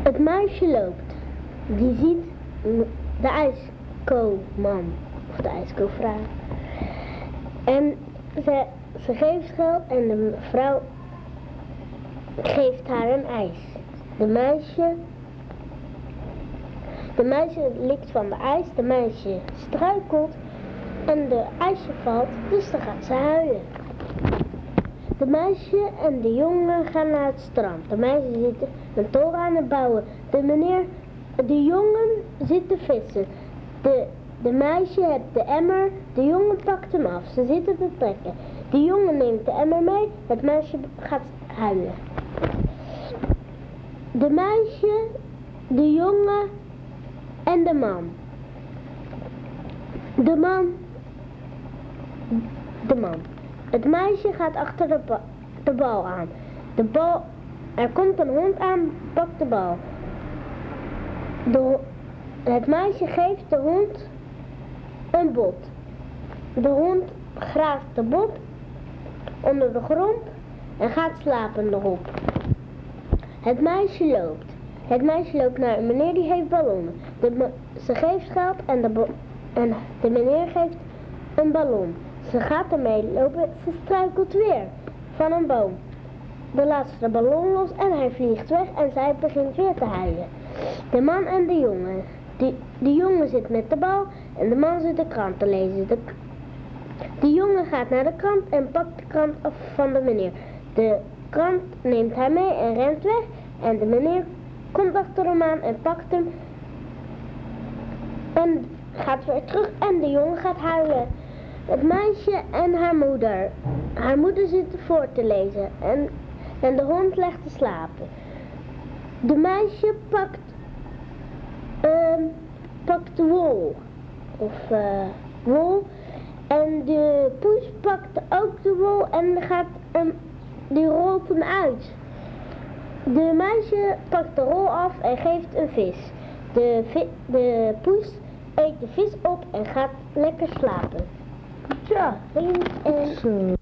Het meisje loopt. Die ziet de ijskoman of de ijskoopvrouw. En ze geeft geld en de vrouw geeft haar een ijs. De meisje likt van de ijs, de meisje struikelt en de ijsje valt, dus dan gaat ze huilen. De meisje en de jongen gaan naar het strand. De meisje zit een toren aan het bouwen. De jongen zit te vissen. De meisje heeft de emmer, de jongen pakt hem af. Ze zitten te trekken. De jongen neemt de emmer mee, het meisje gaat huilen. De meisje, de jongen en de man. De man. Het meisje gaat achter de bal aan. Er komt een hond aan, pakt de bal. Het meisje geeft de hond een bot. De hond graaft de bot onder de grond en gaat slapen erop. Het meisje loopt. Het meisje loopt naar een meneer die heeft ballonnen. Ze geeft geld en de meneer geeft een ballon. Ze gaat ermee lopen, ze struikelt weer van een boom. Dan laat ze de ballon los en hij vliegt weg en zij begint weer te huilen. De man en de jongen. De jongen zit met de bal en de man zit de krant te lezen. De jongen gaat naar de krant en pakt de krant af van de meneer. De krant neemt hij mee en rent weg en de meneer komt achter hem aan en pakt hem en gaat weer terug en de jongen gaat huilen. Het meisje en haar moeder. Haar moeder zit voor te lezen en de hond legt te slapen. De meisje pakt wol. Wol. En de poes pakt ook de wol en die rolt hem uit. De meisje pakt de rol af en geeft een vis. De poes eet de vis op en gaat lekker slapen. Ja,